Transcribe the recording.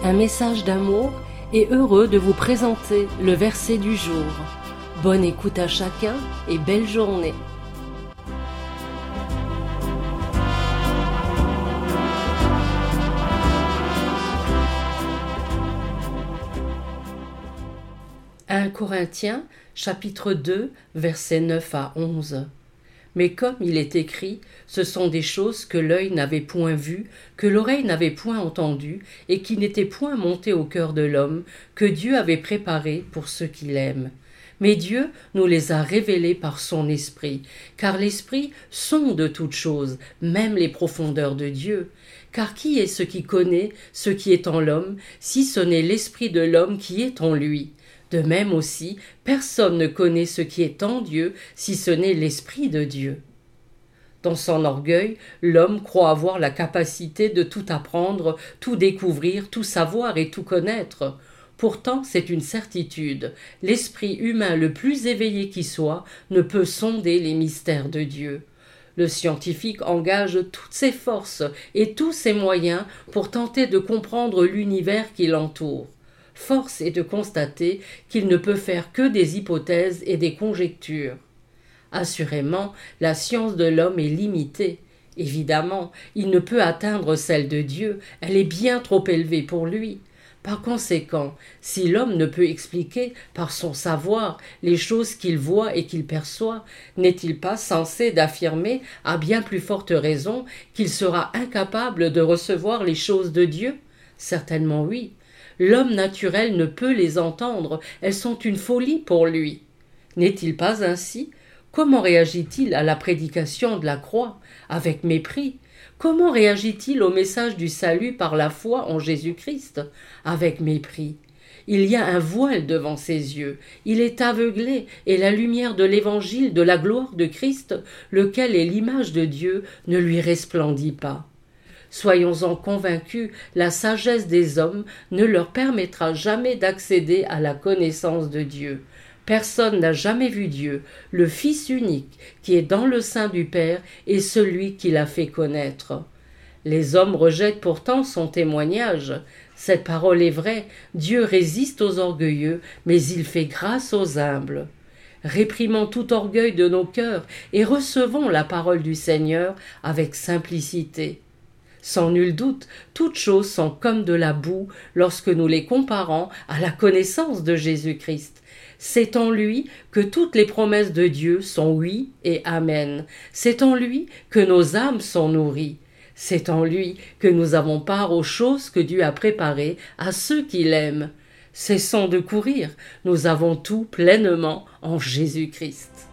un message d'amour et heureux de vous présenter le verset du jour. Bonne écoute à chacun et belle journée. « 1 Corinthiens, chapitre 2, versets 9 à 11. Mais comme il est écrit, ce sont des choses que l'œil n'avait point vues, que l'oreille n'avait point entendues, et qui n'étaient point montées au cœur de l'homme, que Dieu avait préparées pour ceux qui l'aiment. Mais Dieu nous les a révélées par son Esprit, car l'Esprit sonde toutes choses, même les profondeurs de Dieu. Car qui est ce qui connaît ce qui est en l'homme, si ce n'est l'Esprit de l'homme qui est en lui ? De même aussi, personne ne connaît ce qui est en Dieu, si ce n'est l'Esprit de Dieu. Dans son orgueil, l'homme croit avoir la capacité de tout apprendre, tout découvrir, tout savoir et tout connaître. Pourtant, c'est une certitude. L'esprit humain le plus éveillé qui soit ne peut sonder les mystères de Dieu. Le scientifique engage toutes ses forces et tous ses moyens pour tenter de comprendre l'univers qui l'entoure. Force est de constater qu'il ne peut faire que des hypothèses et des conjectures. Assurément, la science de l'homme est limitée. Évidemment, il ne peut atteindre celle de Dieu, elle est bien trop élevée pour lui. Par conséquent, si l'homme ne peut expliquer par son savoir les choses qu'il voit et qu'il perçoit, n'est-il pas censé d'affirmer à bien plus forte raison qu'il sera incapable de recevoir les choses de Dieu ? Certainement oui. L'homme naturel ne peut les entendre, elles sont une folie pour lui. N'est-il pas ainsi ? Comment réagit-il à la prédication de la croix ? Avec mépris. Comment réagit-il au message du salut par la foi en Jésus-Christ ? Avec mépris. Il y a un voile devant ses yeux, il est aveuglé, et la lumière de l'évangile de la gloire de Christ, lequel est l'image de Dieu, ne lui resplendit pas. Soyons-en convaincus, la sagesse des hommes ne leur permettra jamais d'accéder à la connaissance de Dieu. Personne n'a jamais vu Dieu, le Fils unique qui est dans le sein du Père et celui qui l'a fait connaître. Les hommes rejettent pourtant son témoignage. Cette parole est vraie, Dieu résiste aux orgueilleux, mais il fait grâce aux humbles. Réprimons tout orgueil de nos cœurs et recevons la parole du Seigneur avec simplicité. Sans nul doute, toutes choses sont comme de la boue lorsque nous les comparons à la connaissance de Jésus-Christ. C'est en lui que toutes les promesses de Dieu sont oui et amen. C'est en lui que nos âmes sont nourries. C'est en lui que nous avons part aux choses que Dieu a préparées à ceux qui l'aiment. Cessons de courir, nous avons tout pleinement en Jésus-Christ.